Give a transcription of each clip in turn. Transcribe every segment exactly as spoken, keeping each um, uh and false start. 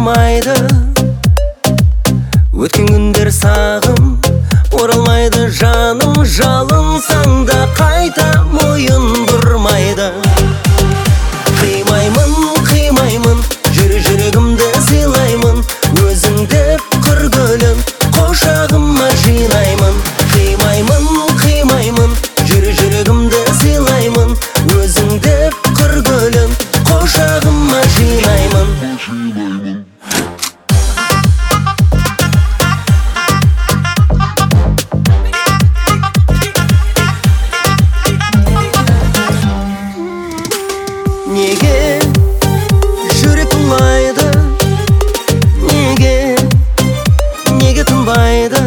оралмайды, өткен күндер сағым оралмайды. Жаным жалынсаң да қайта мойын бұрмайды. Қимаймын, қимаймын, жүрегімді сыйлаймын, өзің деп қыр гүлін құшағыма жинаймын. Қимаймын, қимаймын, жүрегімді сыйлаймын, өзің деп қыр гүлін құшағыма жинаймын. Неге жүрек тулайды, неге, неге тынбайды?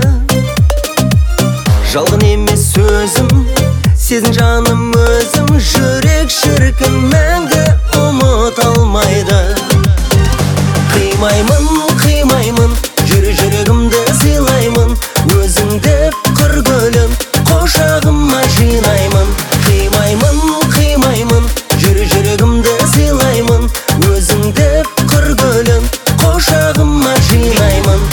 Жалған емес сөзім, сезін жаным өзім, жүрек шіркін мәңгі ұмыт алмайды. Қимаймын, қимаймын, жүрегімді сыйлаймын, өзің деп қыр гүлін құшағыма жинаймын. Қимаймын, қимаймын, жүрегімді сыйлаймын, өзің деп қыр гүлін құшағыма жинаймын.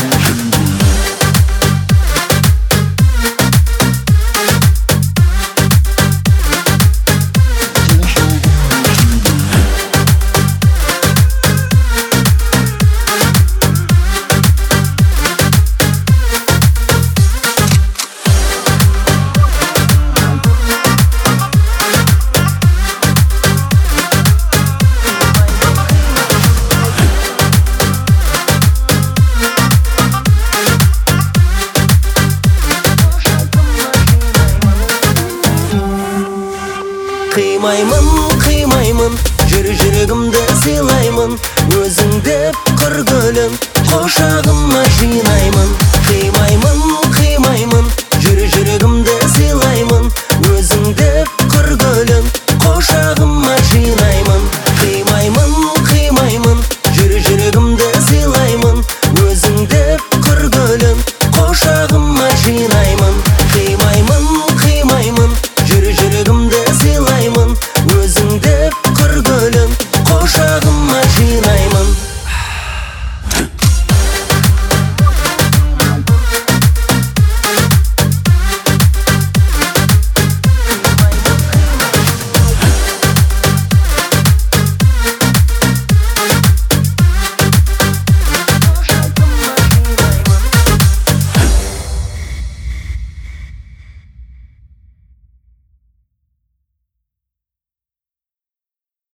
Қимаймын, қимаймын, жүрегімді сыйлаймын, өзің деп қыр гүлін құшағыма жинаймын. Қимаймын,